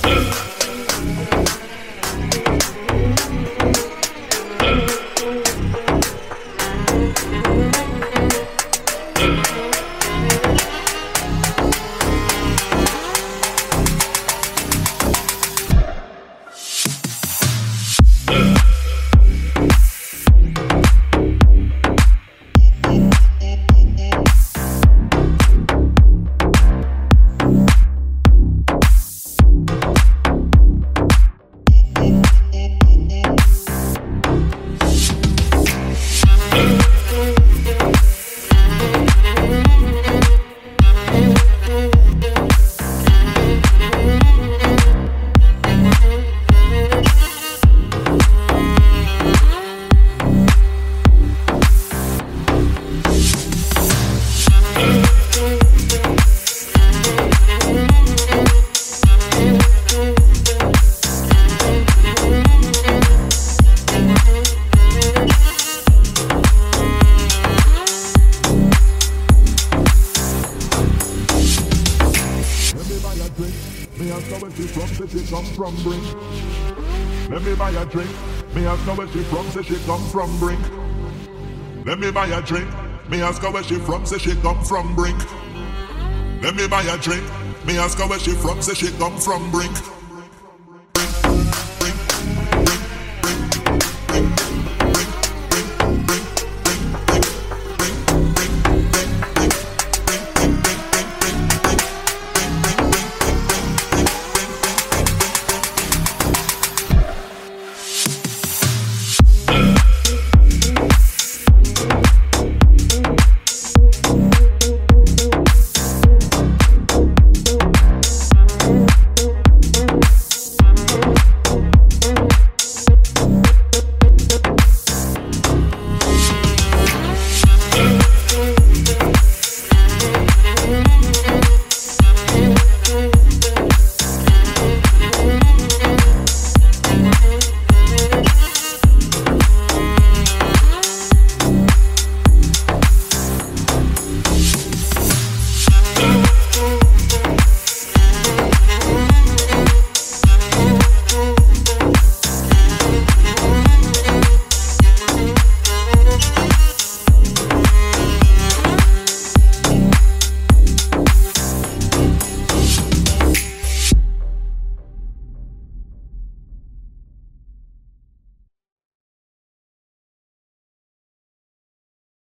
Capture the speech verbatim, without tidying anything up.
From Brink. Let me buy a drink. Me ask her where she from, say she come from Brink. Let me buy a drink. Me ask her where she from, say she come from Brink.